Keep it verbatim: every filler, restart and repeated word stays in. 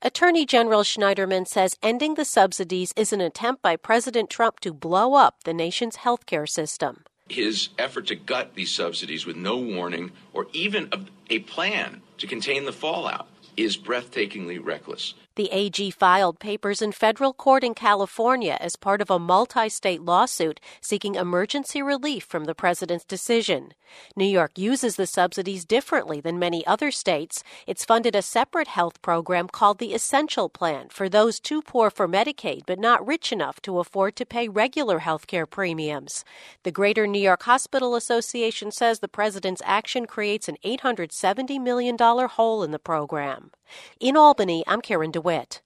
Attorney General Schneiderman says ending the subsidies is an attempt by President Trump to blow up the nation's healthcare system. His effort to gut these subsidies with no warning or even a, a plan to contain the fallout is breathtakingly reckless. The A G filed papers in federal court in California as part of a multi-state lawsuit seeking emergency relief from the president's decision. New York uses the subsidies differently than many other states. It's funded a separate health program called the Essential Plan for those too poor for Medicaid but not rich enough to afford to pay regular health care premiums. The Greater New York Hospital Association says the president's action creates an eight hundred seventy million dollars hole in the program. In Albany, I'm Karen DeWitt.